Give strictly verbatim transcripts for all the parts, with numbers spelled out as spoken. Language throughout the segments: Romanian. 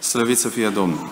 Slăvit să fie Domnul!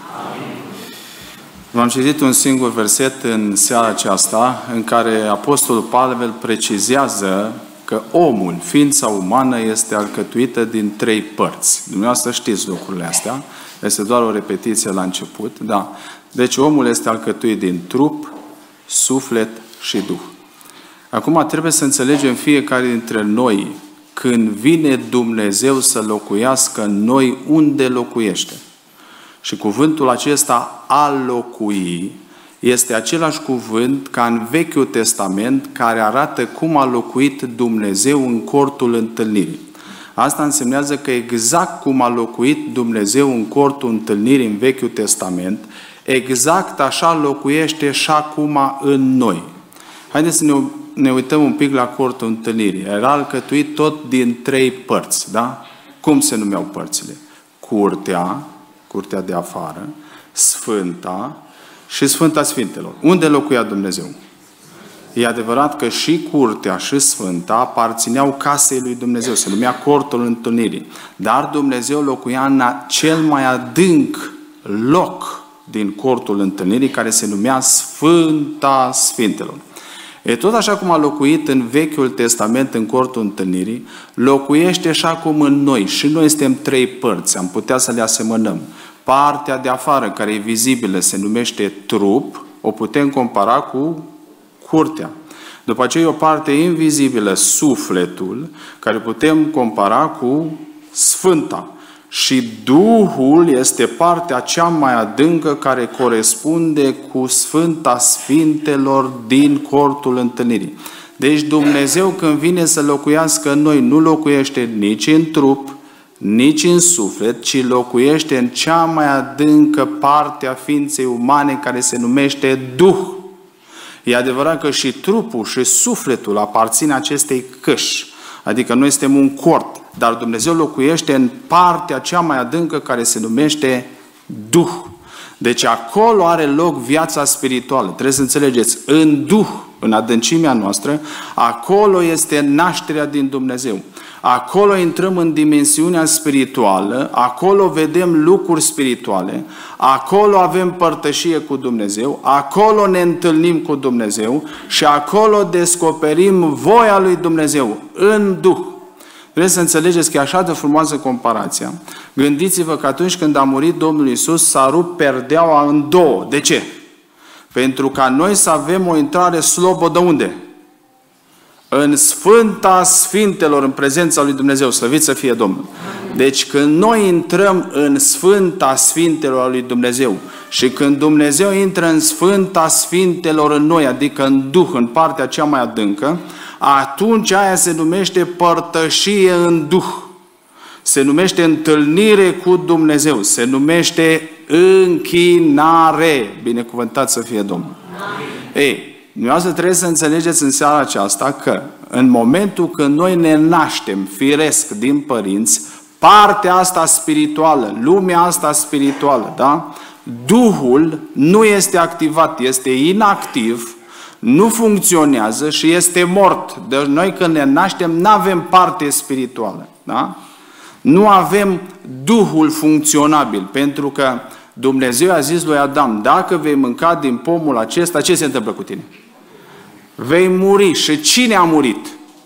V-am citit un singur verset în seara aceasta în care Apostolul Pavel precizează că omul, ființa umană, este alcătuită din trei părți. Dumneavoastră știți lucrurile astea. Este doar o repetiție la început. Da. Deci omul este alcătuit din trup, suflet și duh. Acum trebuie să înțelegem fiecare dintre noi, când vine Dumnezeu să locuiască în noi, unde locuiește. Și cuvântul acesta, a locui, este același cuvânt ca în Vechiul Testament, care arată cum a locuit Dumnezeu în cortul întâlnirii. Asta însemnează că exact cum a locuit Dumnezeu în cortul întâlnirii în Vechiul Testament, exact așa locuiește și acum în noi. Haideți să ne, ne uităm un pic la cortul întâlnirii. Era alcătuit tot din trei părți, da? Cum se numeau părțile? Curtea, curtea de afară, Sfânta și Sfânta Sfintelor. Unde locuia Dumnezeu? E adevărat că și curtea și Sfânta aparțineau casei lui Dumnezeu, se numea cortul întâlnirii. Dar Dumnezeu locuia în cel mai adânc loc din cortul întâlnirii, care se numea Sfânta Sfintelor. E tot așa cum a locuit în Vechiul Testament în cortul întâlnirii, locuiește și acum în noi. Și noi suntem trei părți, am putea să le asemănăm. Partea de afară, care e vizibilă, se numește trup, o putem compara cu curtea. După aceea e o parte invizibilă, sufletul, care putem compara cu Sfânta. Și Duhul este partea cea mai adâncă care corespunde cu Sfânta Sfintelor din cortul întâlnirii. Deci Dumnezeu, când vine să locuiască în noi, nu locuiește nici în trup, nici în suflet, ci locuiește în cea mai adâncă parte a ființei umane, care se numește Duh. E adevărat că și trupul și sufletul aparțin acestei căși. Adică noi suntem un cort, dar Dumnezeu locuiește în partea cea mai adâncă, care se numește Duh. Deci acolo are loc viața spirituală. Trebuie să înțelegeți, în Duh, în adâncimea noastră, acolo este nașterea din Dumnezeu. Acolo intrăm în dimensiunea spirituală, acolo vedem lucruri spirituale, acolo avem părtășie cu Dumnezeu, acolo ne întâlnim cu Dumnezeu și acolo descoperim voia lui Dumnezeu, în Duh. Vreți să înțelegeți că e așa de frumoasă comparația. Gândiți-vă că atunci când a murit Domnul Iisus, s-a rupt perdeaua în două. De ce? Pentru ca noi să avem o intrare slobodă unde? În Sfânta Sfintelor, în prezența lui Dumnezeu. Slăvit să fie Domnul! Deci când noi intrăm în Sfânta Sfintelor lui Dumnezeu și când Dumnezeu intră în Sfânta Sfintelor în noi, adică în Duh, în partea cea mai adâncă, atunci aia se numește părtășie în Duh. Se numește întâlnire cu Dumnezeu. Se numește închinare. Binecuvântat să fie Domnul! Amin. Ei, dumneavoastră trebuie să înțelegeți în seara aceasta că în momentul când noi ne naștem firesc din părinți, partea asta spirituală, lumea asta spirituală, da? Duhul nu este activat, este inactiv, nu funcționează și este mort. Deci noi când ne naștem nu avem parte spirituală, da? Nu avem Duhul funcționabil, pentru că Dumnezeu a zis lui Adam, dacă vei mânca din pomul acesta, ce se întâmplă cu tine? Vei muri. Și cine a murit?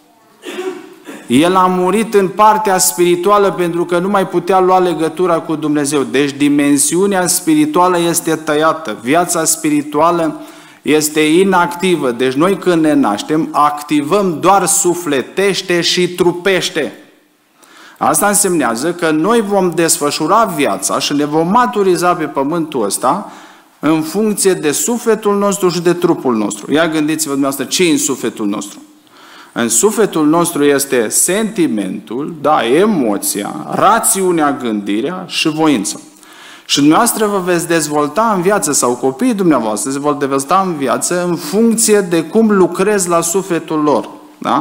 El a murit în partea spirituală pentru că nu mai putea lua legătura cu Dumnezeu. Deci dimensiunea spirituală este tăiată. Viața spirituală este inactivă. Deci noi când ne naștem, activăm doar sufletește și trupește. Asta însemnează că noi vom desfășura viața și ne vom maturiza pe pământul ăsta în funcție de sufletul nostru și de trupul nostru. Ia gândiți-vă dumneavoastră, ce e în sufletul nostru? În sufletul nostru este sentimentul, da, emoția, rațiunea, gândirea și voința. Și dumneavoastră vă veți dezvolta în viață, sau copiii dumneavoastră se vor dezvolta în viață în funcție de cum lucrezi la sufletul lor. Da?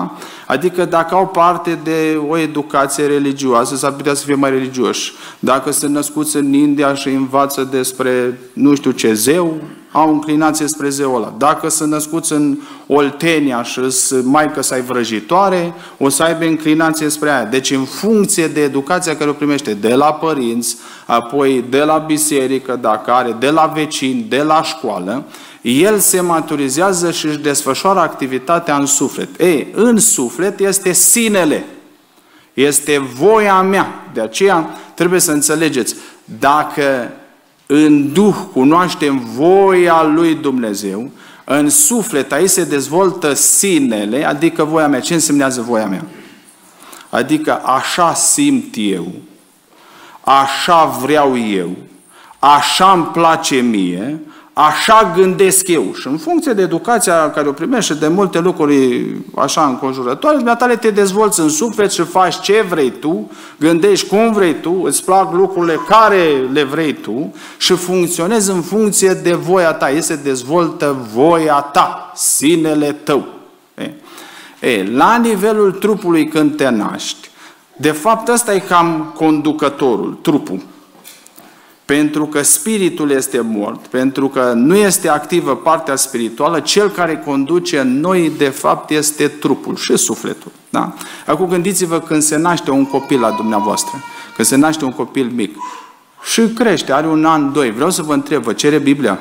Adică dacă au parte de o educație religioasă, s-ar putea să fie mai religioși. Dacă sunt născuți în India și învață despre nu știu ce zeu, au înclinație spre zeul ăla. Dacă sunt născuți în Oltenia și sunt maică sa-i vrăjitoare, o să aibă înclinație spre aia. Deci în funcție de educația care o primește de la părinți, apoi de la biserică, dacă are, de la vecini, de la școală, el se maturizează și își desfășoară activitatea în suflet. Ei, în suflet este sinele. Este voia mea. De aceea trebuie să înțelegeți, dacă în Duh cunoaștem voia lui Dumnezeu, în suflet aici se dezvoltă sinele, adică voia mea. Ce însemnează voia mea? Adică așa simt eu, așa vreau eu, așa îmi place mie, așa gândesc eu. Și în funcție de educația care o primești și de multe lucruri așa înconjurătoare, dumneavoastră te dezvolți în suflet și faci ce vrei tu, gândești cum vrei tu, îți plac lucrurile care le vrei tu și funcționezi în funcție de voia ta. Ei se dezvoltă voia ta, sinele tău. E, e, la nivelul trupului când te naști, de fapt ăsta e cam conducătorul, trupul. Pentru că spiritul este mort, pentru că nu este activă partea spirituală, cel care conduce în noi, de fapt, este trupul și sufletul. Da? Acum gândiți-vă când se naște un copil la dumneavoastră, când se naște un copil mic și crește, are un an, doi. Vreau să vă întreb, vă cere Biblia?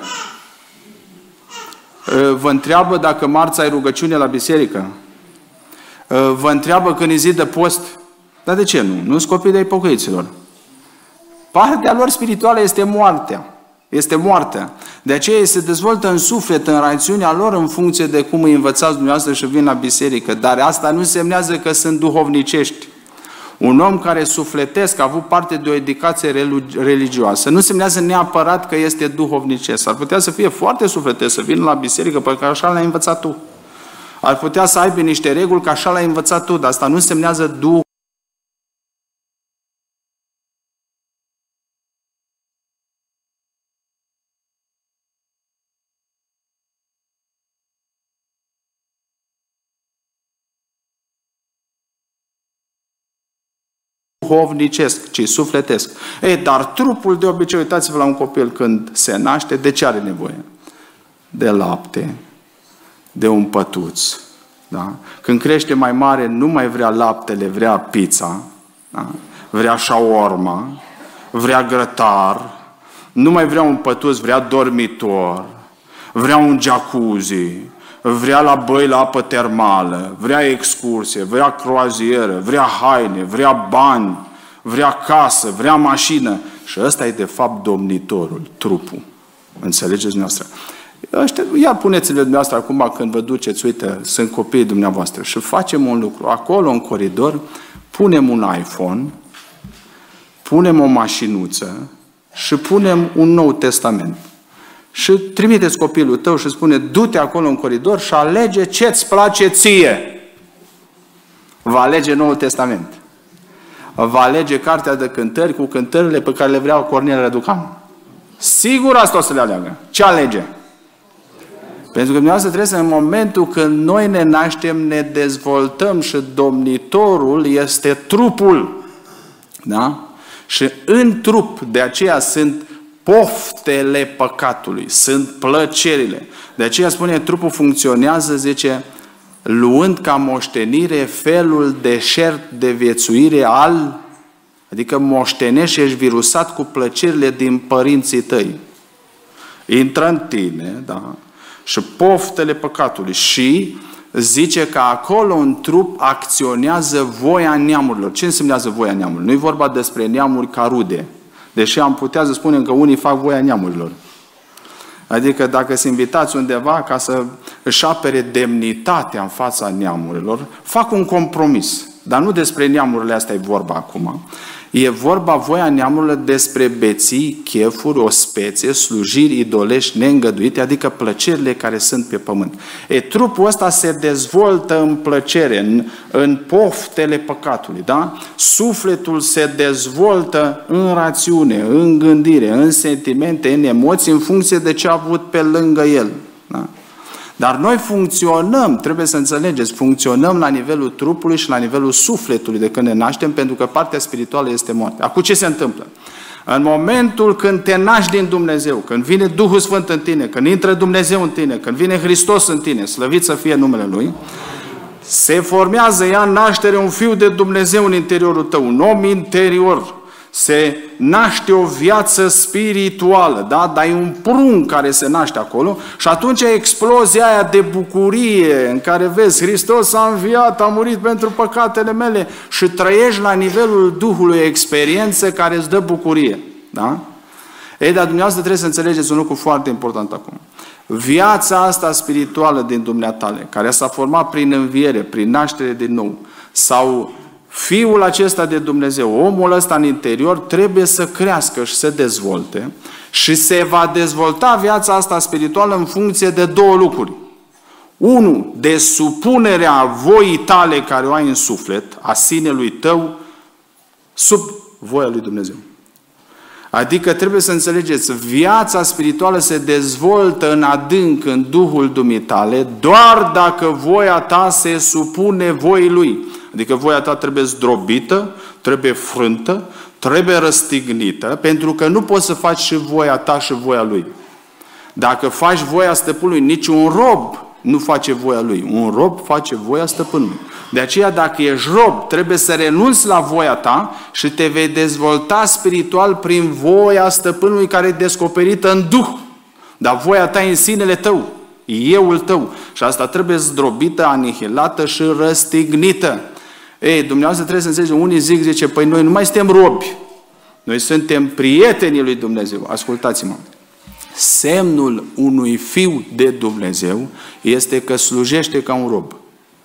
Vă întreabă dacă marți ai rugăciune la biserică? Vă întreabă când e zi de post? Dar de ce nu? Nu sunt copii de pocăiților. Partea lor spirituală este moartea. Este moartea. De aceea ei se dezvoltă în suflet, în rațiunea lor, în funcție de cum îi învățați dumneavoastră și vin la biserică. Dar asta nu însemnează că sunt duhovnicești. Un om care sufletesc, a avut parte de o educație religioasă, nu însemnează neapărat că este duhovnicesc. Ar putea să fie foarte sufletesc, să vină la biserică, pentru că așa l-ai învățat tu. Ar putea să aibă niște reguli, că așa l-ai învățat tu, dar asta nu însemnează duh. Duhovnicesc, ci sufletesc. Ei, dar trupul de obicei, uitați-vă la un copil când se naște, de ce are nevoie? De lapte, de un pătuț. Da? Când crește mai mare, nu mai vrea laptele, vrea pizza, da? Vrea shawarma, vrea grătar, nu mai vrea un pătuț, vrea dormitor, vrea un jacuzzi, vrea la băi la apă termală, vrea excursie, vrea croazieră, vrea haine, vrea bani, vrea casă, vrea mașină. Și ăsta e de fapt domnitorul, trupul. Înțelegeți noastră? Ăștia, iar puneți-le dumneavoastră acum când vă duceți, uite, sunt copiii dumneavoastră și facem un lucru. Acolo, în coridor, punem un iPhone, punem o mașinuță și punem un Nou Testament. Și trimiteți copilul tău și spune, du-te acolo în coridor și alege ce-ți place ție. Va alege Noul Testament. Va alege cartea de cântări cu cântările pe care le vrea Cornel Răducan. Sigur asta o să le aleagă. Ce alege? Pentru că dumneavoastră trebuie să, în momentul când noi ne naștem, ne dezvoltăm și domnitorul este trupul. Da? Și în trup, de aceea sunt poftele păcatului, sunt plăcerile. De aceea spune, trupul funcționează, zice, luând ca moștenire felul deșert de viețuire al, adică moștenești și ești virusat cu plăcerile din părinții tăi. Intră în tine, da? Și poftele păcatului. Și zice că acolo în trup acționează voia neamurilor. Ce însemnează voia neamurilor? Nu e vorba despre neamuri ca rude. Deși am putea să spunem că unii fac voia neamurilor. Adică dacă se invitați undeva ca să își apere demnitatea în fața neamurilor, fac un compromis. Dar nu despre neamurile astea e vorba acum. E vorba voia neamurilor despre beții, chefuri, ospețe, slujiri idolești neîngăduite, adică plăcerile care sunt pe pământ. E, trupul ăsta se dezvoltă în plăcere, în, în poftele păcatului, da? Sufletul se dezvoltă în rațiune, în gândire, în sentimente, în emoții, în funcție de ce a avut pe lângă el. Da? Dar noi funcționăm, trebuie să înțelegeți, funcționăm la nivelul trupului și la nivelul sufletului de când ne naștem, pentru că partea spirituală este moarte. Acum ce se întâmplă? În momentul când te naști din Dumnezeu, când vine Duhul Sfânt în tine, când intră Dumnezeu în tine, când vine Hristos în tine, slăvit să fie numele Lui, se formează, ia naștere un fiu de Dumnezeu în interiorul tău, un om interior. Se naște o viață spirituală, da? Dar e un prunc care se naște acolo și atunci explozia aia de bucurie în care vezi, Hristos a înviat, a murit pentru păcatele mele și trăiești la nivelul Duhului o experiență care îți dă bucurie, da? Ei, dar dumneavoastră trebuie să înțelegeți un lucru foarte important acum. Viața asta spirituală din dumneatale, care s-a format prin înviere, prin naștere din nou, sau Fiul acesta de Dumnezeu, omul ăsta în interior, trebuie să crească și să dezvolte și se va dezvolta viața asta spirituală în funcție de două lucruri. Unu, de supunerea voii tale care o ai în suflet, a sinelui tău, sub voia lui Dumnezeu. Adică trebuie să înțelegeți, viața spirituală se dezvoltă în adânc, în Duhul dumitale, doar dacă voia ta se supune voii Lui. Adică voia ta trebuie zdrobită, trebuie frântă, trebuie răstignită, pentru că nu poți să faci și voia ta și voia Lui. Dacă faci voia stăpânului, niciun rob nu face voia lui. Un rob face voia stăpânului. De aceea, dacă ești rob, trebuie să renunți la voia ta și te vei dezvolta spiritual prin voia stăpânului care e descoperită în Duh. Dar voia ta e în sinele tău, euul tău. Și asta trebuie zdrobită, anihilată și răstignită. Ei, dumneavoastră trebuie să înțelegeți, unii zic, zice, păi noi nu mai suntem robi. Noi suntem prietenii lui Dumnezeu. Ascultați-mă. Semnul unui fiu de Dumnezeu este că slujește ca un rob.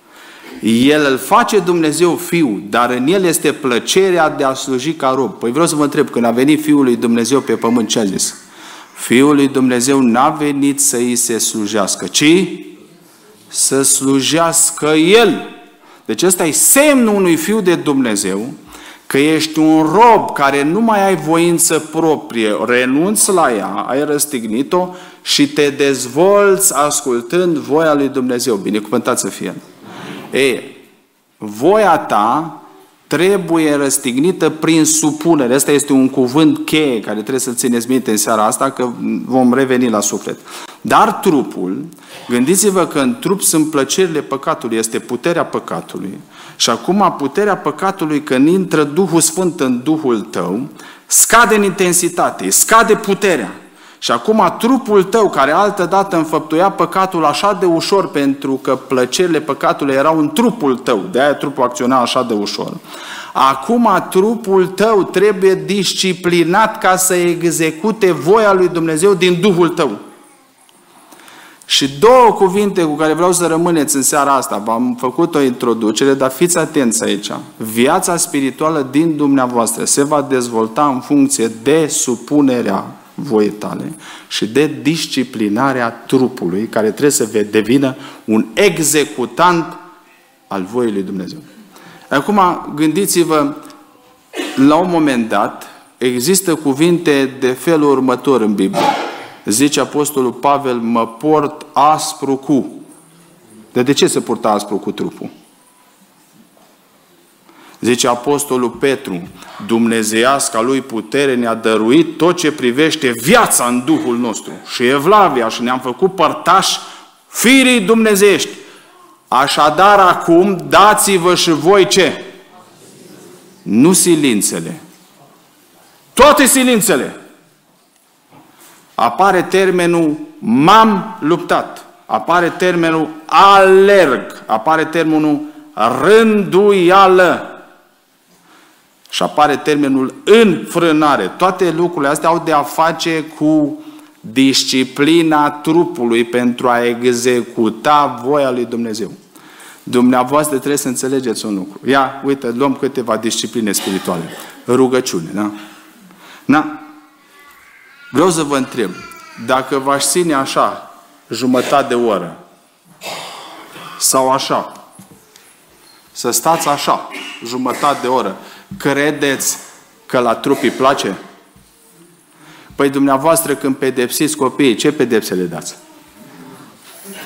El îl face Dumnezeu fiu, dar în el este plăcerea de a sluji ca rob. Păi vreau să vă întreb, când a venit Fiul lui Dumnezeu pe pământ, ce a zis? Fiul lui Dumnezeu n-a venit să îi se slujească, ci să slujească El. Deci ăsta e semnul unui fiu de Dumnezeu, că ești un rob care nu mai ai voință proprie, renunți la ea, ai răstignit-o și te dezvolți ascultând voia lui Dumnezeu. Binecuvântat să fie. Ei, voia ta trebuie răstignită prin supunere. Asta este un cuvânt cheie care trebuie să țineți minte în seara asta, că vom reveni la suflet. Dar trupul, gândiți-vă că în trup sunt plăcerile păcatului, este puterea păcatului. Și acum puterea păcatului, când intră Duhul Sfânt în Duhul tău, scade în intensitate, scade puterea. Și acum trupul tău, care altădată înfăptuia păcatul așa de ușor, pentru că plăcerile păcatului erau în trupul tău, de-aia trupul acționa așa de ușor, acum trupul tău trebuie disciplinat ca să execute voia lui Dumnezeu din Duhul tău. Și două cuvinte cu care vreau să rămâneți în seara asta. V-am făcut o introducere, dar fiți atenți aici. Viața spirituală din dumneavoastră se va dezvolta în funcție de supunerea voii tale și de disciplinarea trupului, care trebuie să devină un executant al voii lui Dumnezeu. Acum, gândiți-vă, la un moment dat, există cuvinte de felul următor în Biblie. Zice Apostolul Pavel, mă port aspru cu. De, de ce se purta aspru cu trupul? Zice Apostolul Petru, dumnezeiasca lui putere ne-a dăruit tot ce privește viața în Duhul nostru și evlavia și ne-am făcut părtași firii dumnezeiești. Așadar acum dați-vă și voi ce? Nu silințele. Toate silințele. Apare termenul m-am luptat. Apare termenul alerg. Apare termenul rânduială. Și apare termenul înfrânare. Toate lucrurile astea au de a face cu disciplina trupului pentru a executa voia lui Dumnezeu. Dumneavoastră trebuie să înțelegeți un lucru. Ia, uite, luăm câteva discipline spirituale. Rugăciune, da? Na? Vreau să vă întreb, dacă v-aș ține așa, jumătate de oră, sau așa, să stați așa, jumătate de oră, credeți că la trup îi place? Păi dumneavoastră când pedepsiți copiii, ce pedepse le dați?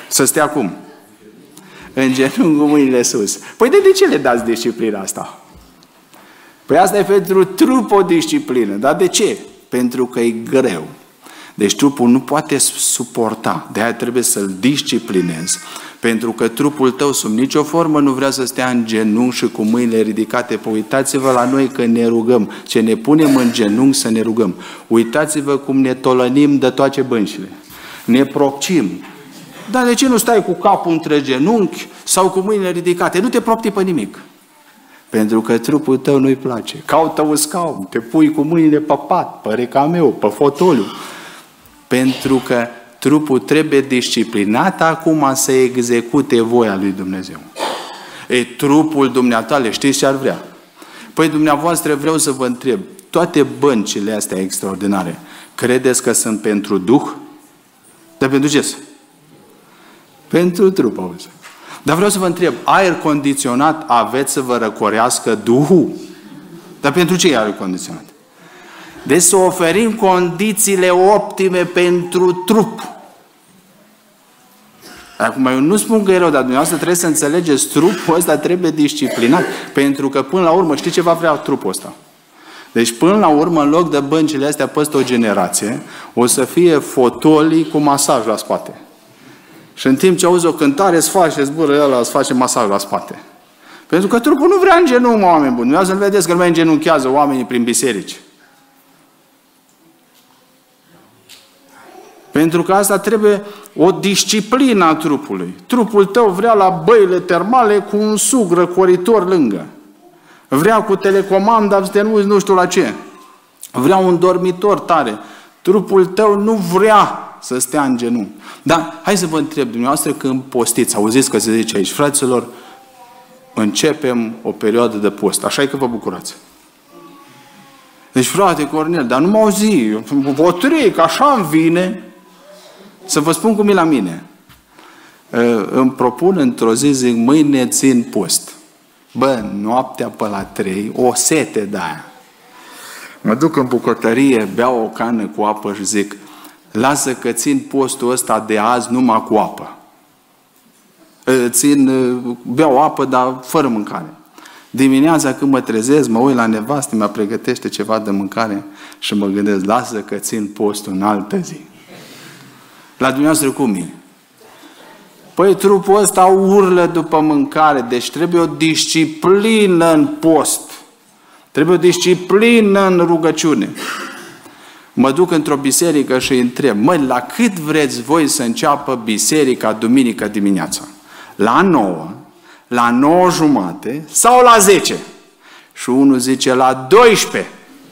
Să stea cum? În genunchi cu mâinile sus. Păi de, de ce le dați disciplina asta? Păi asta e pentru trup o disciplină. Dar de ce? Pentru că e greu. Deci trupul nu poate suporta. De aia trebuie să-l disciplinezi. Pentru că trupul tău sub nicio formă nu vrea să stea în genunchi și cu mâinile ridicate. Păi uitați-vă la noi că ne rugăm. Ce ne punem în genunchi să ne rugăm. Uitați-vă cum ne tolănim de toate băncile. Ne propcim. Dar de ce nu stai cu capul între genunchi sau cu mâinile ridicate? Nu te propti pe nimic. Pentru că trupul tău nu-i place. Caută un scaun, te pui cu mâinile pe pat, pe recameu, pe fotoliu. Pentru că trupul trebuie disciplinat acum să execute voia lui Dumnezeu. E, trupul dumneavoastră, știți ce ar vrea? Păi dumneavoastră vreau să vă întreb, toate băncile astea extraordinare, credeți că sunt pentru Duh? Dar pentru ce? Pentru trup, auzi. Dar vreau să vă întreb, aer condiționat aveți să vă răcorească Duhul? Dar pentru ce e aer condiționat? Deci să oferim condițiile optime pentru trup. Acum, eu nu spun că e rău, dar dumneavoastră trebuie să înțelegeți, trupul ăsta trebuie disciplinat, pentru că până la urmă, știi ce va vrea trupul ăsta? Deci până la urmă, în loc de băncile astea peste o generație, o să fie fotolii cu masaj la spate. Și în timp ce auzi o cântare, îți face zbură ăla, îți face masaj la spate. Pentru că trupul nu vrea în genunchi, oameni buni. Nu să-l vedeți că nu mai îngenunchează oamenii prin biserici. Pentru că asta trebuie o disciplină a trupului. Trupul tău vrea la băile termale cu un sug răcoritor lângă. Vrea cu telecomanda să te uiți nu știu la ce. Vrea un dormitor tare. Trupul tău nu vrea să stea în genunchi. Dar hai să vă întreb, dumneavoastră când postiți, auziți că se zice aici, fraților, începem o perioadă de post. Așa e că vă bucurați. Deci, frate Cornel, dar nu mă auzi, vă trec, așa îmi vine. Să vă spun cum e la mine. Îmi propun într-o zi, zic, mâine țin post. Bă, noaptea pe la trei, o sete de aia. Mă duc în bucătărie, beau o cană cu apă și zic, lasă că țin postul ăsta de azi numai cu apă. Țin, beau apă, dar fără mâncare. Dimineața când mă trezesc, mă uit la nevastă, mă pregătește ceva de mâncare și mă gândesc, lasă că țin postul în altă zi. La dumneavoastră cum e? Păi trupul ăsta urlă după mâncare, deci trebuie o disciplină în post. Trebuie o disciplină în rugăciune. Mă duc într-o biserică și îi întreb, măi, la cât vreți voi să înceapă biserica duminică dimineața? La nouă, la nouă jumate sau la zece? Și unul zice, la doisprezece.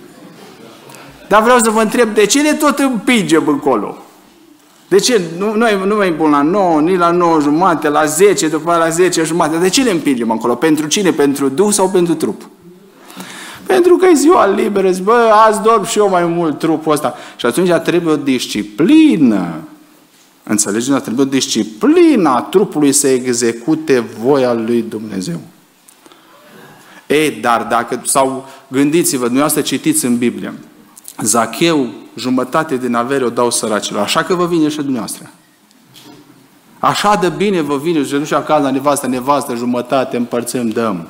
Dar vreau să vă întreb, de ce ne tot împingem încolo? De ce? Nu, nu, nu mai bun la nouă, nici la nouă jumate, la zece, după aia la zece jumate. De ce ne împingem acolo? Pentru cine? Pentru Duh sau pentru trup? Pentru că e ziua liberă, zic, bă, azi dorm și eu mai mult trupul ăsta. Și atunci trebuie o disciplină. Înțelegeți? Trebuie o disciplină a trupului să execute voia lui Dumnezeu. Ei, dar dacă, sau gândiți-vă, dumneavoastră citiți în Biblie, Zacheu, jumătate din avere o dau săracilor. Așa că vă vine și dumneavoastră. Așa de bine vă vine, și nu știu acasă la nevastă, nevastă, jumătate, împărțim, dăm.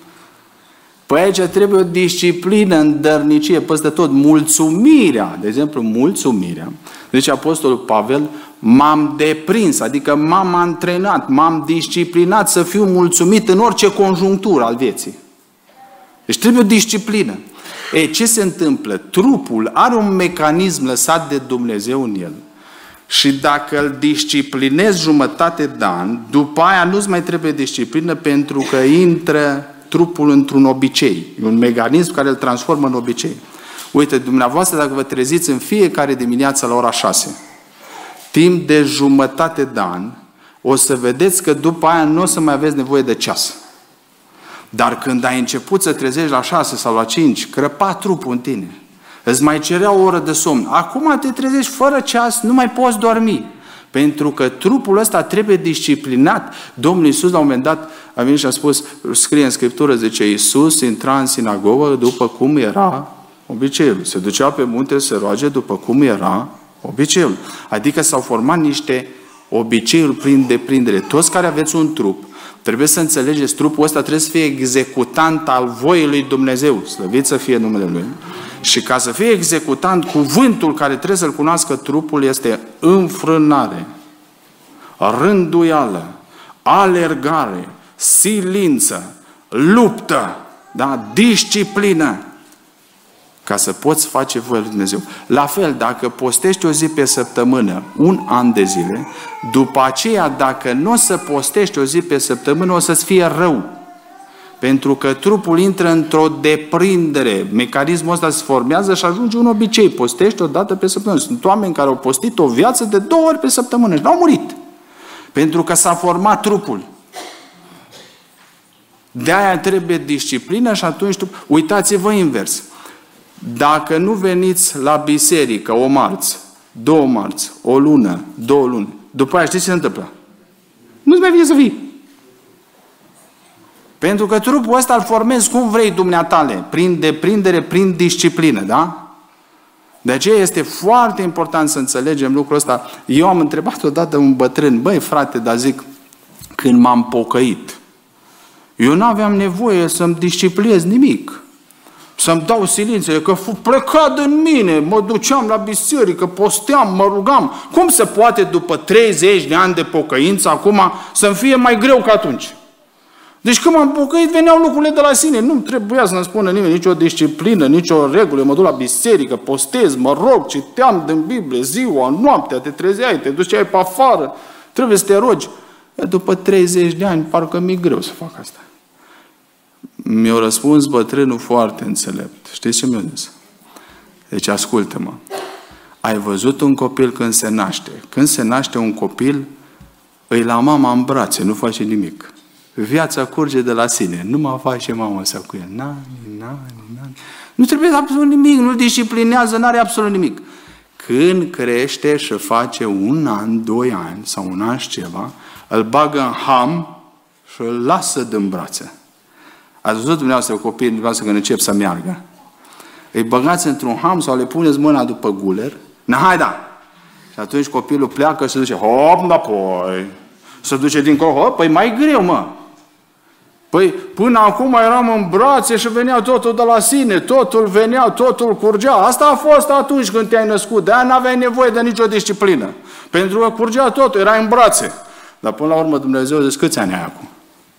Păi aici trebuie o disciplină în dărnicie, peste tot, mulțumirea, de exemplu, mulțumirea. Deci Apostolul Pavel, m-am deprins, adică m-am antrenat, m-am disciplinat să fiu mulțumit în orice conjunctură al vieții. Deci trebuie o disciplină. Ei, ce se întâmplă? Trupul are un mecanism lăsat de Dumnezeu în el. Și dacă îl disciplinezi jumătate de an, după aia nu-ți mai trebuie disciplină pentru că intră trupul într-un obicei. E un mecanism care îl transformă în obicei. Uite, dumneavoastră, dacă vă treziți în fiecare dimineață la ora șase, timp de jumătate de an, o să vedeți că după aia nu o să mai aveți nevoie de ceas. Dar când ai început să trezești la șase sau la cinci, crăpa trupul în tine. Îți mai cerea o oră de somn. Acum te trezești fără ceas, nu mai poți dormi. Pentru că trupul ăsta trebuie disciplinat. Domnul Iisus la un moment dat a venit și a spus, scrie în Scriptură, zice, Iisus intra în sinagogă după cum era obiceiul. Se ducea pe munte să se roage după cum era obiceiul. Adică s-au format niște obiceiul prin deprindere. Toți care aveți un trup, trebuie să înțelegeți, trupul ăsta trebuie să fie executant al voii lui Dumnezeu. Slăvit să fie numele Lui. Și ca să fie executant, cuvântul care trebuie să-l cunoască trupul este înfrânare, rânduială, alergare, silință, luptă, da? Disciplină, ca să poți face voia lui Dumnezeu. La fel, dacă postești o zi pe săptămână, un an de zile, după aceea, dacă nu o să postești o zi pe săptămână, o să-ți fie rău. Pentru că trupul intră într-o deprindere. Mecanismul ăsta se formează și ajunge un obicei. Postești o dată pe săptămână. Sunt oameni care au postit o viață de două ori pe săptămână și n-au murit. Pentru că s-a format trupul. De-aia trebuie disciplină și atunci tu... Uitați-vă invers. Dacă nu veniți la biserică o marți, două marți, o lună, două luni, după aia știți ce se întâmplă? Nu-ți mai vine să vii. Pentru că trupul ăsta îl formezi cum vrei dumneatale, prin deprindere, prin disciplină, da? De aceea este foarte important să înțelegem lucrul ăsta. Eu am întrebat odată un bătrân, băi frate, dar zic, când m-am pocăit, eu nu aveam nevoie să-mi disciplinez nimic. Să-mi dau silință, că pleca din mine, mă duceam la biserică, posteam, mă rugam. Cum se poate după treizeci de ani de pocăință acum să-mi fie mai greu ca atunci? Deci când m-am pocăit, veneau lucrurile de la sine. Nu trebuia să-mi spună nimeni nicio disciplină, nicio regulă. Mă duc la biserică, postez, mă rog, citeam din Biblie, ziua, noaptea, te trezeai, te duceai pe afară. Trebuie să te rogi. După treizeci de ani, parcă mi-e greu să fac asta. Mi-a răspuns bătrânul foarte înțelept. Știți ce mi-a zis? Deci ascultă-mă. Ai văzut un copil când se naște. Când se naște un copil, îi la mama în brațe, nu face nimic. Viața curge de la sine. Nu mă face mama să cu el. Nani, nani, nani. Nu trebuie absolut nimic. Nu disciplinează, nu are absolut nimic. Când crește și face un an, doi ani sau un an și ceva, îl bagă în ham și îl lasă din brațe. Ați văzut dumneavoastră copiii dumneavoastră când încep să meargă? Îi băgați într-un ham sau le puneți mâna după guler. Na, hai da! Și atunci copilul pleacă și se duce, hop, înapoi. Se duce dincolo, hop, păi mai greu, mă. Păi până acum eram în brațe și venea totul de la sine, totul venea, totul curgea. Asta a fost atunci când te-ai născut. De-aia n-aveai nevoie de nicio disciplină. Pentru că curgea totul, erai în brațe. Dar până la urmă Dumnezeu zice, câți ani ai acum?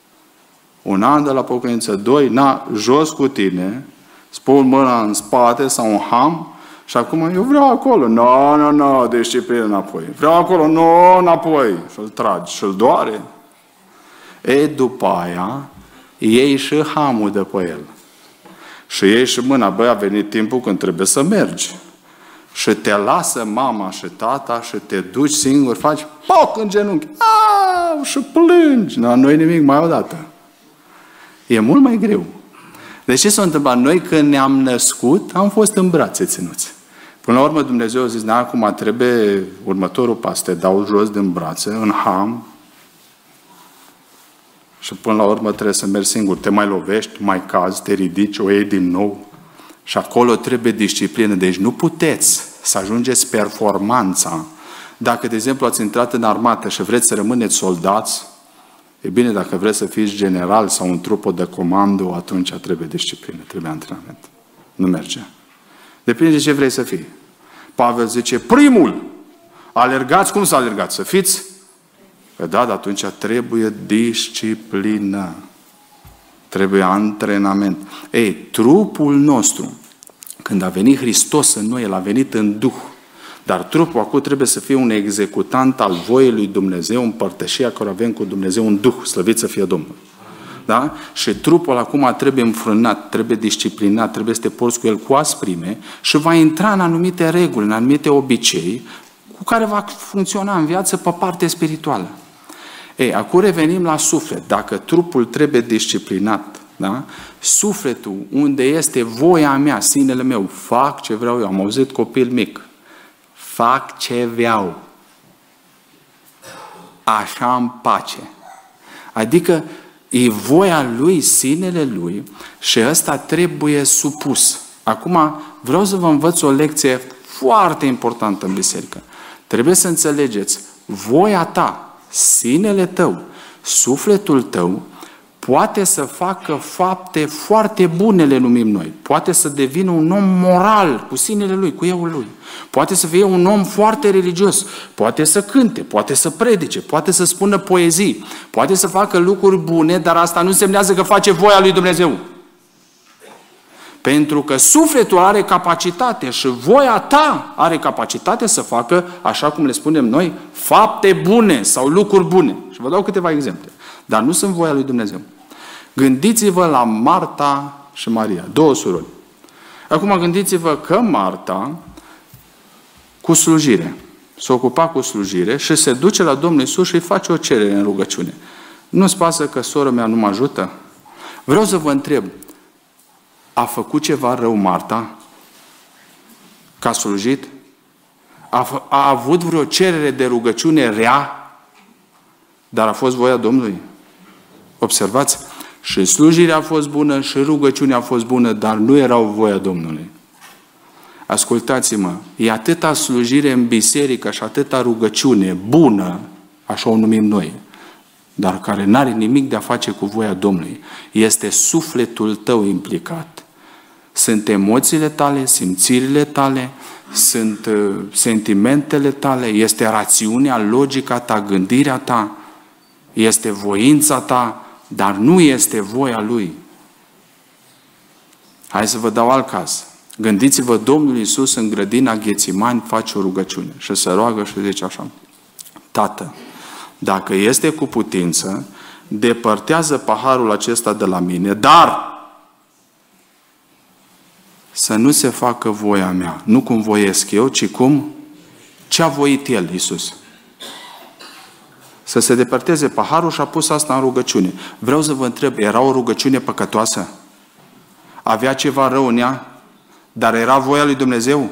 Un an de la pocăință, doi, na, jos cu tine, spun mâna în spate sau în ham și acum eu vreau acolo. Nu, nu, nu, disciplină înapoi. Vreau acolo, nu, înapoi. Și-l tragi, și-l doare. E, după aia, iei și hamul de pe el. Și iei și mâna, băi, a venit timpul când trebuie să mergi. Și te lasă mama și tata și te duci singur, faci poc în genunchi. Au, și plângi. Nu, nu-i nimic, mai odată. E mult mai greu. Deci ce s-a întâmplat? Noi când ne-am născut, am fost în brațe ținuți. Până la urmă Dumnezeu a zis, na, acum trebuie următorul pas, te dau jos din brațe, în ham, și până la urmă trebuie să mergi singur. Te mai lovești, mai cazi, te ridici, o iei din nou. Și acolo trebuie disciplină. Deci nu puteți să ajungeți performanța. Dacă, de exemplu, ați intrat în armată și vreți să rămâneți soldați, e bine, dacă vreți să fiți general sau un trupă de comando, atunci trebuie disciplină, trebuie antrenament. Nu merge. Depinde de ce vrei să fii. Pavel zice, primul, alergați, cum să alergați? Să fiți? Că da, dar atunci trebuie disciplină. Trebuie antrenament. Ei, trupul nostru, când a venit Hristos în noi, El a venit în Duh. Dar trupul acum trebuie să fie un executant al voiei lui Dumnezeu, împărtășia care avem cu Dumnezeu, un Duh, slăvit să fie Domnul. Da? Și trupul acum trebuie înfrânat, trebuie disciplinat, trebuie să te porți cu el cu asprime și va intra în anumite reguli, în anumite obicei, cu care va funcționa în viață pe parte spirituală. Ei, acum revenim la suflet. Dacă trupul trebuie disciplinat, da? Sufletul, unde este voia mea, sinele meu, fac ce vreau eu. Am auzit copil mic. Fac ce vreau. Așa îmi pace. Adică e voia lui, sinele lui și ăsta trebuie supus. Acum vreau să vă învăț o lecție foarte importantă în biserică. Trebuie să înțelegeți, voia ta, sinele tău, sufletul tău, poate să facă fapte foarte bune, le numim noi. Poate să devină un om moral cu sinele lui, cu euul lui. Poate să fie un om foarte religios. Poate să cânte, poate să predice, poate să spună poezii, poate să facă lucruri bune, dar asta nu semnează că face voia lui Dumnezeu. Pentru că sufletul are capacitate și voia ta are capacitate să facă, așa cum le spunem noi, fapte bune sau lucruri bune. Și vă dau câteva exemple. Dar nu sunt voia lui Dumnezeu. Gândiți-vă la Marta și Maria, două surori. Acum gândiți-vă că Marta, cu slujire, se ocupa cu slujire și se duce la Domnul Iisus și îi face o cerere în rugăciune. Nu-ți pasă că sora mea nu mă ajută? Vreau să vă întreb, a făcut ceva rău Marta? Că a slujit? A, a avut vreo cerere de rugăciune rea? Dar a fost voia Domnului? Observați? Și slujirea a fost bună, și rugăciunea a fost bună, dar nu erau voia Domnului. Ascultați-mă, e atâta slujire în biserică și atâta rugăciune bună, așa o numim noi, dar care n-are nimic de a face cu voia Domnului. Este sufletul tău implicat. Sunt emoțiile tale, simțirile tale, sunt uh, sentimentele tale, este rațiunea, logica ta, gândirea ta, este voința ta, dar nu este voia Lui. Hai să vă dau alt caz. Gândiți-vă, Domnul Iisus în grădina Ghețimani face o rugăciune și se roagă și zice așa: Tată, dacă este cu putință, depărtează paharul acesta de la mine, dar să nu se facă voia mea, nu cum voiesc eu, ci cum ce a voit El, Iisus. Să se depărteze paharul și a pus asta în rugăciune. Vreau să vă întreb, era o rugăciune păcătoasă? Avea ceva rău în ea? Dar era voia lui Dumnezeu?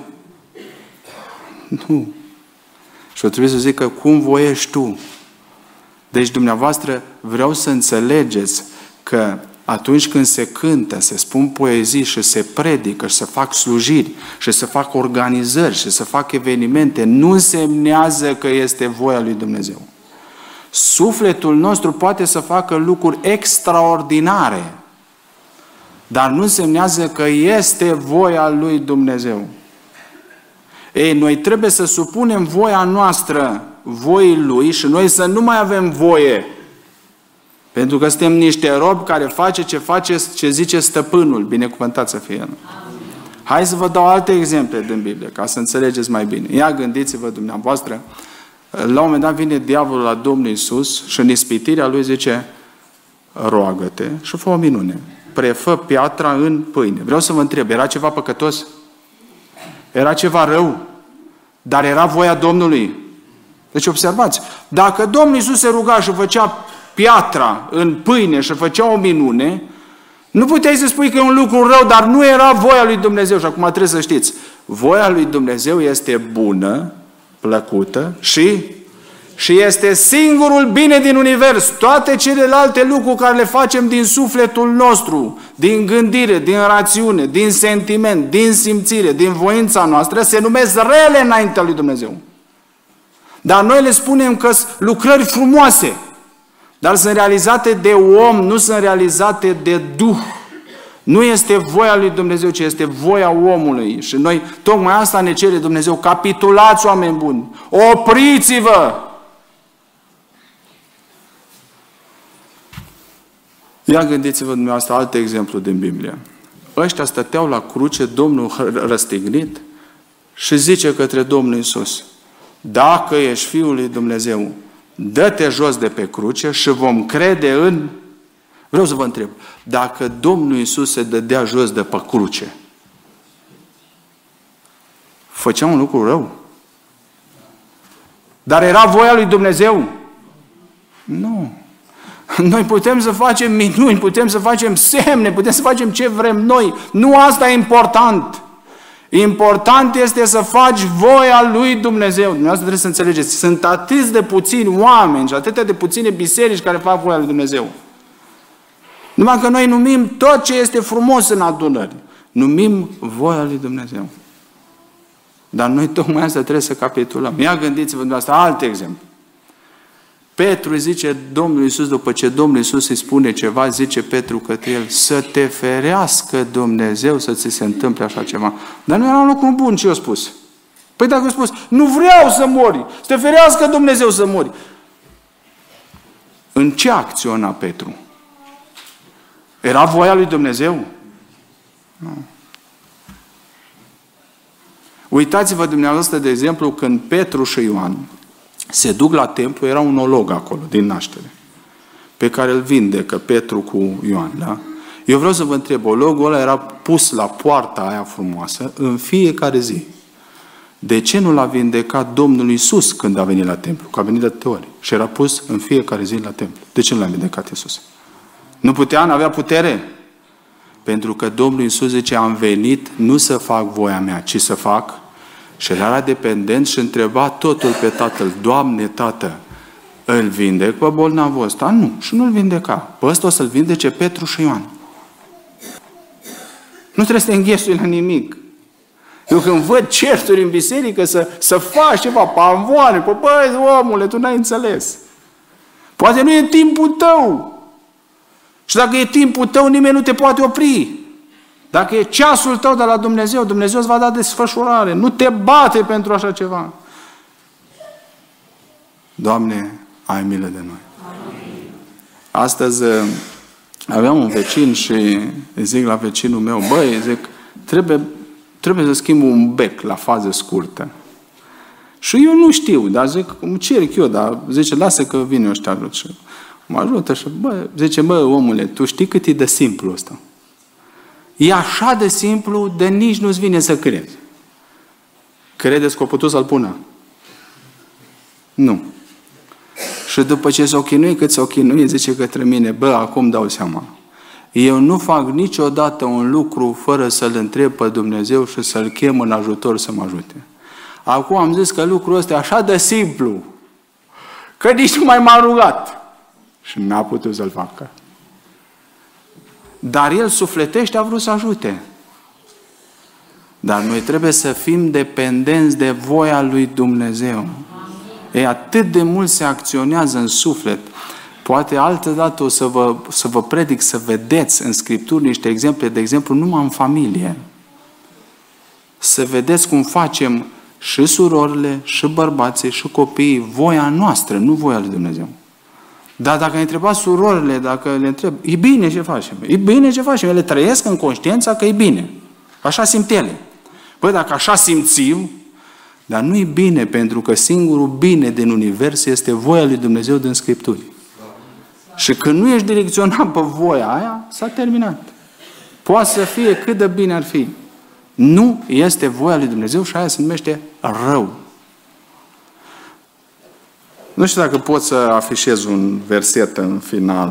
Nu. Și o trebuie să zic că cum voiești tu? Deci dumneavoastră vreau să înțelegeți că atunci când se cântă, se spun poezii și se predică și se fac slujiri și se fac organizări și se fac evenimente, nu însemnează că este voia lui Dumnezeu. Sufletul nostru poate să facă lucruri extraordinare, dar nu însemnează că este voia lui Dumnezeu. Ei, noi trebuie să supunem voia noastră voii Lui și noi să nu mai avem voie. Pentru că suntem niște robi care face ce face, ce zice stăpânul. Binecuvântat să fie El. Hai să vă dau alte exemple din Biblie, ca să înțelegeți mai bine. Ia gândiți-vă dumneavoastră, la un moment dat vine diavolul la Domnul Iisus și în ispitirea lui zice: roagă-te și fă o minune. Prefă piatra în pâine. Vreau să vă întreb, era ceva păcătos? Era ceva rău? Dar era voia Domnului? Deci observați, dacă Domnul Iisus se ruga și făcea piatra în pâine și făcea o minune, nu puteai să spui că e un lucru rău, dar nu era voia lui Dumnezeu. Și acum trebuie să știți, voia lui Dumnezeu este bună, plăcută și, și este singurul bine din univers. Toate celelalte lucruri care le facem din sufletul nostru, din gândire, din rațiune, din sentiment, din simțire, din voința noastră, se numesc rele înaintea lui Dumnezeu. Dar noi le spunem că sunt lucrări frumoase, dar sunt realizate de om, nu sunt realizate de Duh. Nu este voia lui Dumnezeu, ci este voia omului. Și noi, tocmai asta ne cere Dumnezeu. Capitulați, oameni buni! Opriți-vă! Ia gândiți-vă dumneavoastră alt exemplu din Biblie. Ăștia stăteau la cruce, Domnul răstignit, și zice către Domnul Iisus: dacă ești Fiul lui Dumnezeu, dă-te jos de pe cruce și vom crede în... Vreau să vă întreb, dacă Domnul Iisus se dădea jos de pe cruce, făcea un lucru rău? Dar era voia lui Dumnezeu? Nu. Noi putem să facem minuni, putem să facem semne, putem să facem ce vrem noi. Nu asta e important. Important este să faci voia lui Dumnezeu. Dumneavoastră trebuie să înțelegeți. Sunt atâți de puțini oameni și atâtea de puține biserici care fac voia lui Dumnezeu. Numai că noi numim tot ce este frumos în adunări. Numim voia lui Dumnezeu. Dar noi tocmai asta trebuie să capitulăm. Ia gândiți-vă dumneavoastră alt exemplu. Petru zice Domnul Iisus, după ce Domnul Iisus îi spune ceva, zice Petru către el, să te ferească Dumnezeu să ți se întâmple așa ceva. Dar nu era un lucru bun ce i-a spus. Păi dacă i-a spus, nu vreau să mori, să te ferească Dumnezeu să mori. În ce acționa Petru? Era voia lui Dumnezeu? Nu. Uitați-vă dumneavoastră, de exemplu, când Petru și Ioan se duc la templu, era un olog acolo, din naștere, pe care îl vindecă Petru cu Ioan. Da? Eu vreau să vă întreb, ologul ăla era pus la poarta aia frumoasă în fiecare zi. De ce nu l-a vindecat Domnul Iisus când a venit la templu? Că a venit de atâtea ori și era pus în fiecare zi la templu. De ce nu l-a vindecat Iisus? Nu putea, nu avea putere? Pentru că Domnul Iisus zice, am venit nu să fac voia mea, ci să fac. Și era dependent și întreba totul pe Tatăl. Doamne, Tată, îl vindec pe bolnavul ăsta? Nu, și nu-l vindeca. Pe ăsta o să-l vindece Petru și Ioan. Nu trebuie să te înghesui la nimic. Eu când văd certuri în biserică să, să faci ceva, pavoane, păi băi, omule, tu n-ai înțeles. Poate nu e timpul tău. Și dacă e timpul tău, nimeni nu te poate opri. Dacă e ceasul tău de la Dumnezeu, Dumnezeu îți va da desfășurare. Nu te bate pentru așa ceva. Doamne, ai milă de noi. Amin. Astăzi aveam un vecin și îi zic la vecinul meu, băi, zic, trebuie, trebuie să schimb un bec la fază scurtă. Și eu nu știu, dar zic, îmi cerc eu, dar zice, lasă că vin eu și te ajut. Și mă ajută și, bă, zice, bă, omule, tu știi cât e de simplu ăsta? E așa de simplu, de nici nu-ți vine să crezi. Credeți că o putut să-l pună? Nu. Și după ce s-o chinuie cât s-o chinuie, zice către mine, bă, acum dau seama. Eu nu fac niciodată un lucru fără să-L întreb pe Dumnezeu și să-L chem în ajutor să mă ajute. Acum am zis că lucrul ăsta e așa de simplu, că nici nu mai m-a rugat. Și n-a putut să-l facă. Dar el sufletește, a vrut să ajute. Dar noi trebuie să fim dependenți de voia lui Dumnezeu. Ei, atât de mult se acționează în suflet. Poate altă dată o să vă, să vă predic, să vedeți în Scripturi niște exemple, de exemplu, numai în familie. Să vedeți cum facem și surorile, și bărbații, și copiii, voia noastră, nu voia lui Dumnezeu. Dar dacă ne întrebați surorile, dacă le întreb, e bine ce facem? E bine ce facem? Ele trăiesc în conștiința că e bine. Așa simt ele. Păi dacă așa simțim, dar nu e bine, pentru că singurul bine din univers este voia lui Dumnezeu din Scripturi. Și când nu ești direcționat pe voia aia, s-a terminat. Poate să fie cât de bine ar fi. Nu este voia lui Dumnezeu și aia se numește rău. Nu știu dacă pot să afișez un verset în final.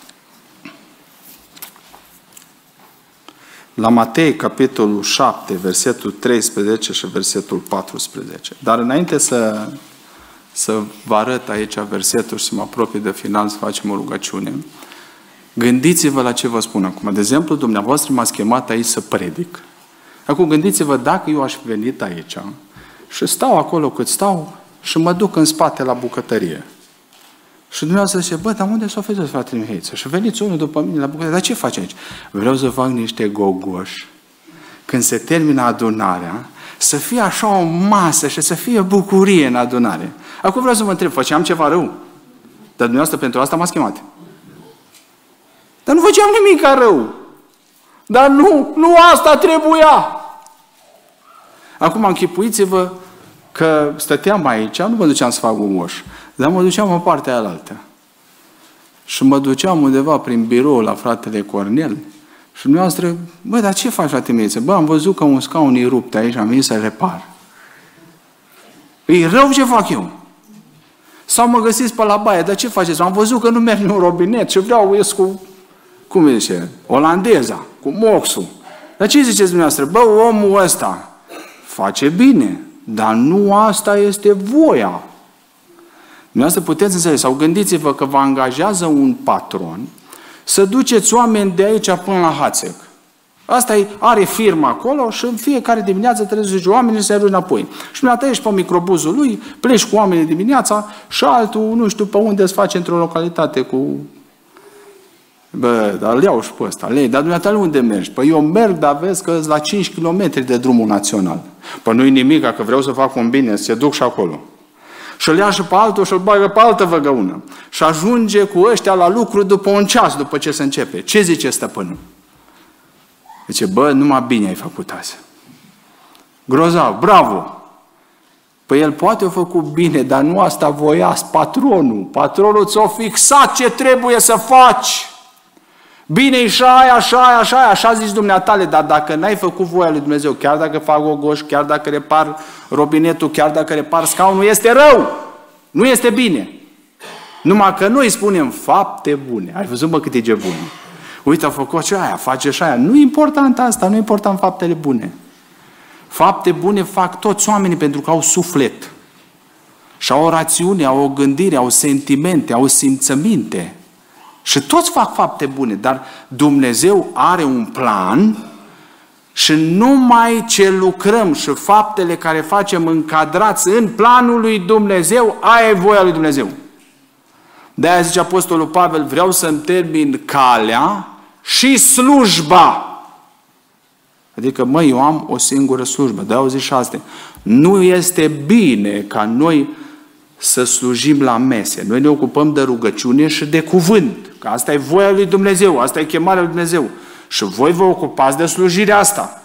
La Matei, capitolul șapte, versetul treisprezece și versetul paisprezece. Dar înainte să, să vă arăt aici versetul și să mă apropii de final, să facem o rugăciune, gândiți-vă la ce vă spun acum. De exemplu, dumneavoastră m-ați chemat aici să predic. Acum gândiți-vă dacă eu aș fi venit aici și stau acolo cât stau și mă duc în spate la bucătărie. Și dumneavoastră zice, bă, dar unde s-o făcut, frate Mihaiță? Și veniți unul după mine la bucătărie. Dar ce faci aici? Vreau să fac niște gogoși. Când se termină adunarea, să fie așa o masă și să fie bucurie în adunare. Acum vreau să vă întreb, făceam ceva rău? Dar dumneavoastră pentru asta m-ați chemat. Dar nu făceam nimic ca rău. Dar nu, nu asta trebuia. Acum închipuiți-vă că stăteam aici, nu mă duceam să fac gogoș, dar mă duceam în partea alaltă. Și mă duceam undeva prin birou la fratele Cornel și dumneavoastră, bă, dar ce faci, frate Mihaiță? Bă, am văzut că un scaun e rupt aici, am venit să repar. E rău ce fac eu? Sau mă găsiți pe la baie, dar ce faceți? Am văzut că nu merge un robinet și vreau ies cu, cum zice, olandeza, cu moxul. Dar ce ziceți dumneavoastră? Bă, omul ăsta face bine, dar nu asta este voia. Dumneavoastră puteți înțelege, sau gândiți-vă că vă angajează un patron să duceți oameni de aici până la Hațeg. Asta e, are firma acolo și în fiecare dimineață trebuie să duci oamenii și să-i aduci înapoi. Și dumneavoastră ești pe microbuzul lui, pleci cu oamenii dimineața și altul, nu știu pe unde se face într-o localitate cu... Bă, dar îl iau și pe ăsta. Lei, dar dumneavoastră unde mergi? Păi eu merg, dar vezi că sunt la cinci kilometri de drumul național. Păi nu-i nimic, că vreau să fac un bine, să se duc și acolo. Și îl ia și pe altul și îl bagă pe altă văgăună. Și ajunge cu ăștia la lucru după un ceas, după ce se începe. Ce zice stăpânul? Zice, bă, numai bine ai făcut azi. Grozav, bravo! Păi el poate a făcut bine, dar nu asta voia patronul. Patronul ți-a fixat ce trebuie să faci. Bine-i și aia, și aia, și aia, așa zici dumneatale, dar dacă n-ai făcut voia lui Dumnezeu, chiar dacă fac gogoș, chiar dacă repar robinetul, chiar dacă repar scaunul, este rău! Nu este bine! Numai că noi spunem fapte bune. Ai văzut, mă, cât e ce bun. Uite, a făcut și aia, face și aia. Nu e important asta, nu e important faptele bune. Fapte bune fac toți oamenii pentru că au suflet. Și au o rațiune, au o gândire, au sentimente, au simțăminte. Și toți fac fapte bune, dar Dumnezeu are un plan și numai ce lucrăm și faptele care facem încadrați în planul lui Dumnezeu, aia e voia lui Dumnezeu. De-aia zice Apostolul Pavel, vreau să-mi termin calea și slujba. Adică, măi, eu am o singură slujbă, de-aia au zis și astea. Nu este bine ca noi să slujim la mese. Noi ne ocupăm de rugăciune și de cuvânt. Că asta e voia lui Dumnezeu, asta e chemarea lui Dumnezeu. Și voi vă ocupați de slujirea asta.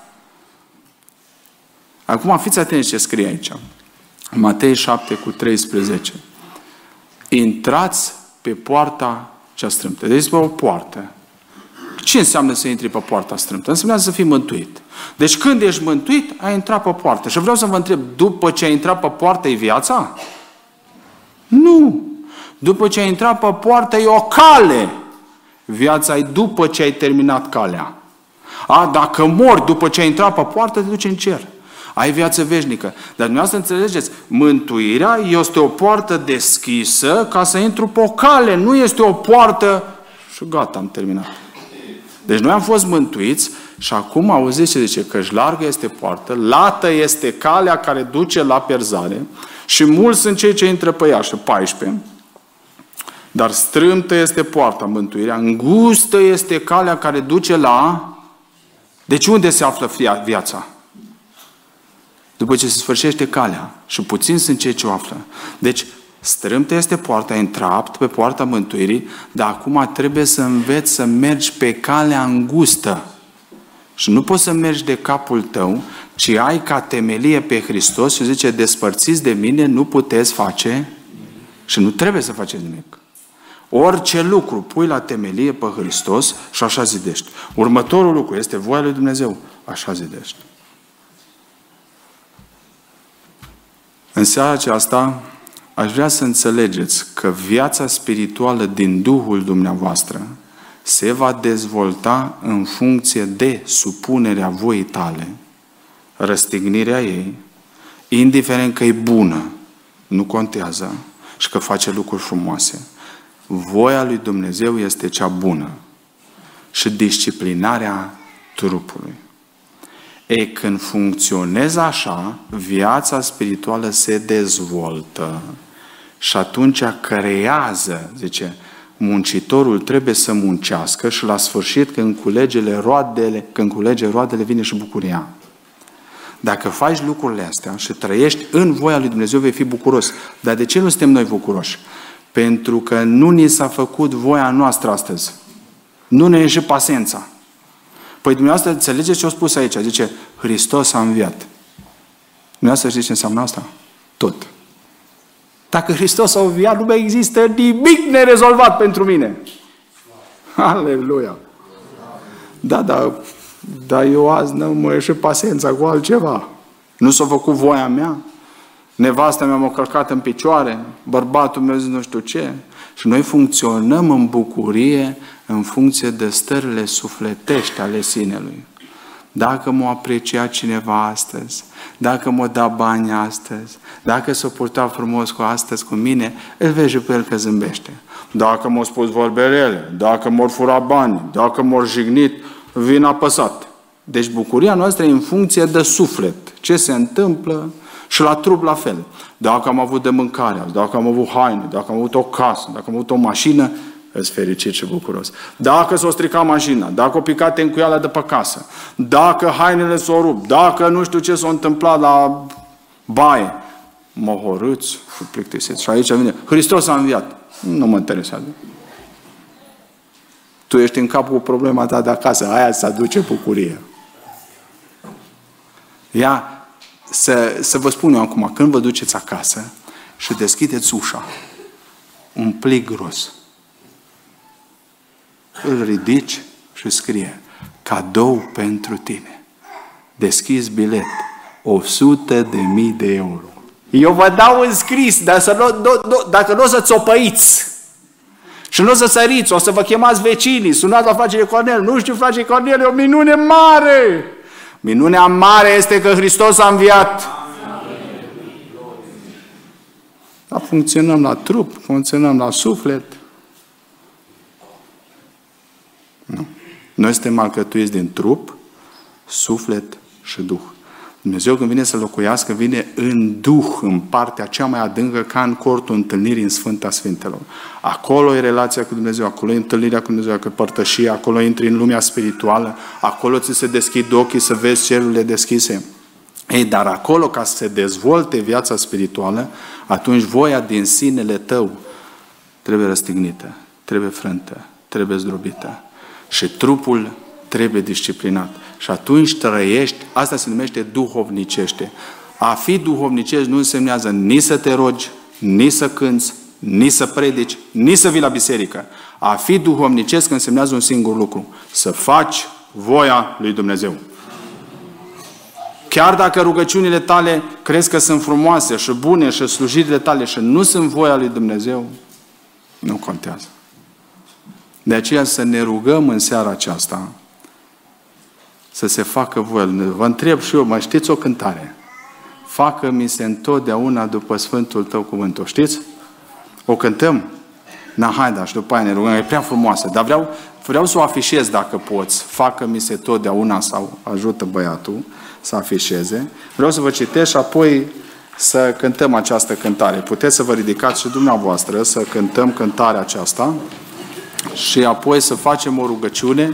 Acum fiți atenți ce scrie aici. Matei șapte cu treisprezece. Intrați pe poarta cea strâmtă. Deci pe o poartă. Ce înseamnă să intri pe poarta strâmtă? Înseamnă să fii mântuit. Deci când ești mântuit, ai intrat pe poartă. Și vreau să vă întreb, după ce ai intrat pe poartă, e viața? Nu. După ce ai intrat pe poartă, e o cale. Viața e după ce ai terminat calea. A, dacă mori după ce ai intrat pe poartă, te duci în cer. Ai viață veșnică. Dar dumneavoastră înțelegeți, mântuirea este o poartă deschisă ca să intru pe o cale. Nu este o poartă și gata, am terminat. Deci noi am fost mântuiți și acum auziți ce zice, că largă este poartă, lată este calea care duce la pierzare și mulți sunt cei ce intră pe ea, și paisprezece. Dar strâmtă este poarta, mântuirea, îngustă este calea care duce la... Deci unde se află viața? După ce se sfârșește calea. Și puțini sunt cei ce o află. Deci, strâmtă este poarta, intrat pe poarta mântuirii, dar acum trebuie să înveți să mergi pe calea îngustă. Și nu poți să mergi de capul tău, ci ai ca temelie pe Hristos și zice, despărțiți de mine, nu puteți face și nu trebuie să faceți nimic. Orice lucru pui la temelie pe Hristos și așa zidești. Următorul lucru este voia lui Dumnezeu. Așa zidești. În seara aceasta aș vrea să înțelegeți că viața spirituală din Duhul dumneavoastră se va dezvolta în funcție de supunerea voii tale, răstignirea ei, indiferent că e bună, nu contează, și că face lucruri frumoase. Voia lui Dumnezeu este cea bună și disciplinarea trupului. Ei, când funcționezi așa, viața spirituală se dezvoltă și atunci creează, zice, muncitorul trebuie să muncească și la sfârșit când culege roadele, când culege roadele vine și bucuria. Dacă faci lucrurile astea și trăiești în voia lui Dumnezeu, vei fi bucuros. Dar de ce nu suntem noi bucuroși? Pentru că nu ni s-a făcut voia noastră astăzi. Nu ne ieși pasența. Păi dumneavoastră înțelegeți ce a spus aici? Zice, Hristos a înviat. Dumneavoastră știți ce înseamnă asta? Tot. Dacă Hristos a înviat, nu mai există nimic nerezolvat pentru mine. Aleluia! Da, da, dar eu azi nu mă ieși pasența cu altceva. Nu s-a făcut voia mea. Nevasta mea m-a călcat în picioare, bărbatul meu zice nu știu ce. Și noi funcționăm în bucurie în funcție de stările sufletești ale sinelui. Dacă m-a apreciat cineva astăzi, dacă m-a dat bani astăzi, dacă s-a purtat frumos cu astăzi cu mine, îl vezi pe el că zâmbește. Dacă m-a spus vorbe rele, dacă m-a furat bani, dacă m-a jignit, vin apăsat. Deci bucuria noastră e în funcție de suflet. Ce se întâmplă și la trup la fel. Dacă am avut de mâncare, dacă am avut haine, dacă am avut o casă, dacă am avut o mașină, ești fericit și bucuros. Dacă s-o stricat mașina, dacă o picat tencuiala de pe casă, dacă hainele s-o rupt, dacă nu știu ce s-a întâmplat la baie, mohorâți și plictisiți. Și aici vine, Hristos a înviat. Nu mă interesează. Tu ești în cap cu problema ta de acasă, aia îți aduce bucurie. Ia, să, să vă spun eu acum, când vă duceți acasă și deschideți ușa, un plic gros, îl ridici și scrie, cadou pentru tine. Deschizi bilet, o sută de mii de euro. Eu vă dau în scris, dar să nu, nu, nu, dacă nu o să țopăiți și nu o să săriți, o să vă chemați vecinii, sunați la fragele Cornel, nu știu, fragele Cornel, e o minune mare. Minunea mare este că Hristos a înviat. Da, funcționăm la trup, funcționăm la suflet. Nu. Noi suntem alcătuiți din trup, suflet și Duh. Dumnezeu când vine să locuiască, vine în Duh, în partea cea mai adâncă, ca în cortul întâlnirii în Sfânta Sfintelor. Acolo e relația cu Dumnezeu, acolo e întâlnirea cu Dumnezeu, acolo e părtășia, acolo intri în lumea spirituală, acolo ți se deschid ochii să vezi cerurile deschise. Ei, dar acolo, ca să se dezvolte viața spirituală, atunci voia din sinele tău trebuie răstignită, trebuie frântă, trebuie zdrobită. Și trupul trebuie disciplinat. Și atunci trăiești, asta se numește duhovnicește. A fi duhovnicești nu însemnează nici să te rogi, nici să cânți, nici să predici, nici să vii la biserică. A fi duhovnicesc însemnează un singur lucru. Să faci voia lui Dumnezeu. Chiar dacă rugăciunile tale crezi că sunt frumoase și bune și slujirile tale și nu sunt voia lui Dumnezeu, nu contează. De aceea să ne rugăm în seara aceasta să se facă voia lui Dumnezeu. Vă întreb și eu, mai știți o cântare? Facă-mi se întotdeauna după Sfântul Tău cuvânt. O știți? O cântăm? Na, haida, și după aia ne rugăm. E prea frumoasă. Dar vreau, vreau să o afișez dacă poți. Facă-mi se totdeauna, sau ajută băiatul să afișeze. Vreau să vă citesc și apoi să cântăm această cântare. Puteți să vă ridicați și dumneavoastră să cântăm cântarea aceasta și apoi să facem o rugăciune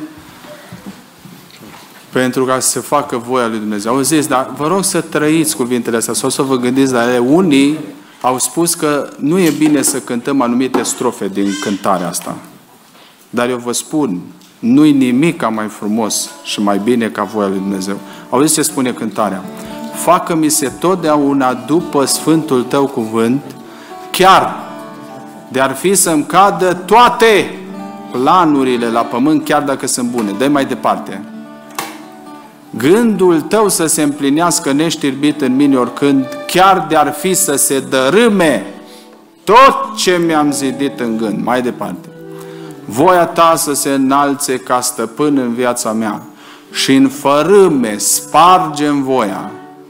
pentru ca să se facă voia lui Dumnezeu. Auziți, dar vă rog să trăiți cuvintele astea sau să vă gândiți la ele. Unii au spus că nu e bine să cântăm anumite strofe din cântarea asta. Dar eu vă spun, nu-i nimic mai frumos și mai bine ca voia lui Dumnezeu. Auziți ce spune cântarea? Facă-mi se totdeauna după Sfântul Tău cuvânt, chiar de-ar fi să-mi cadă toate planurile la pământ, chiar dacă sunt bune. Dă-i mai departe. Gândul Tău să se împlinească neștirbit în mine oricând, chiar de-ar fi să se dărâme tot ce mi-am zidit în gând. Mai departe. Voia Ta să se înalțe ca stăpân în viața mea și în fărâme sparge-mi voia.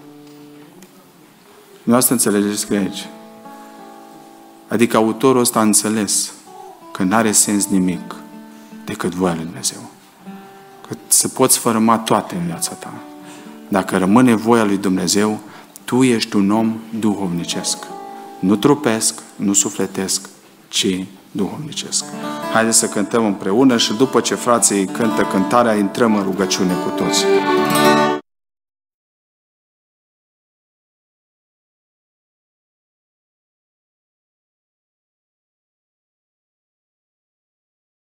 Nu asta înțelegeți scrie aici. Adică autorul ăsta a înțeles că n-are sens nimic decât voia lui Dumnezeu. Că să poți fărâma toate în viața ta. Dacă rămâne voia lui Dumnezeu, tu ești un om duhovnicesc. Nu trupesc, nu sufletesc, ci duhovnicesc. Haideți să cântăm împreună și după ce frații cântă cântarea, intrăm în rugăciune cu toți.